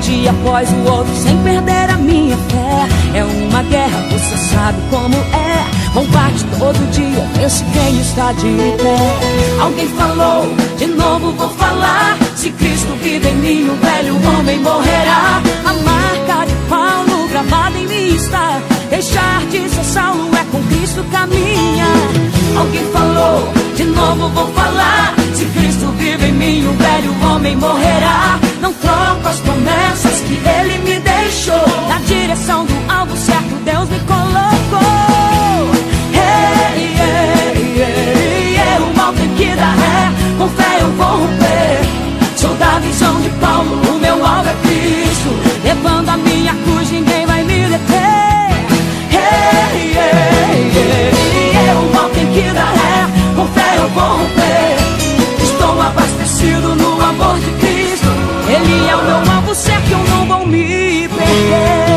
dia após o outro, sem perder a minha fé. É uma guerra, você sabe como é. Combate todo dia, pense quem está de pé. Alguém falou, de novo vou falar: se Cristo vive em mim, o velho homem morrerá. A marca de Paulo gravada em mim está. Deixar de ser Saulo é com Cristo caminha. Alguém falou, de novo vou falar: se Cristo vive em mim, o velho homem morrerá. Não troco as promessas que Ele me deixou. Na direção do alvo certo Deus me colocou. O mal tem que dar ré, com fé eu vou romper. Sou da visão de Paulo, o meu alvo é Cristo. Levando a minha cruz, ninguém vai me deter. O mal tem que dar ré, com fé eu vou romper. Estou abastecido no amor de Cristo. Ele é o meu alvo certo, eu não vou me perder.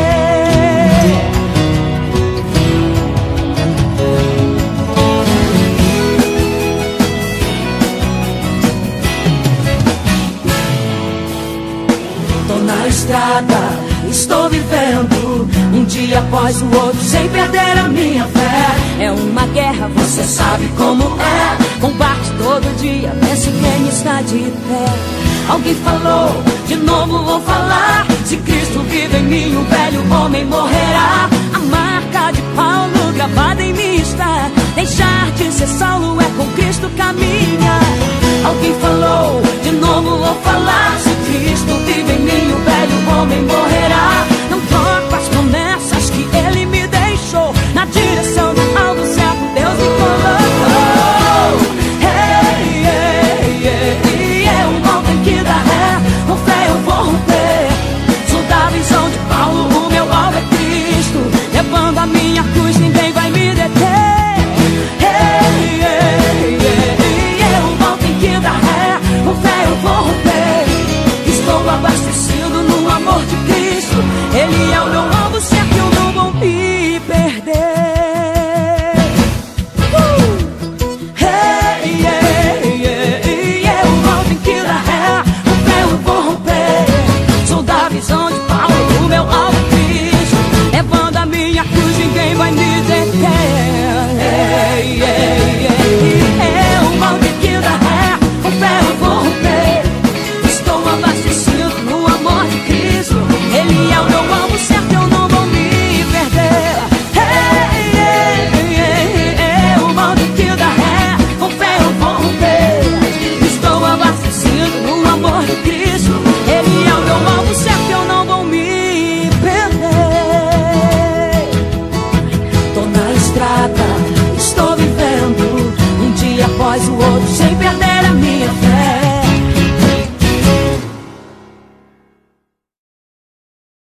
Estou vivendo um dia após o outro, sem perder a minha fé. É uma guerra, você sabe como é. Combate todo dia, pense quem está de pé. Alguém falou, de novo vou falar: se Cristo vive em mim, o velho homem morrerá. A marca de Paulo gravada em mim está. Deixar de ser Saulo é com Cristo caminha. Alguém falou,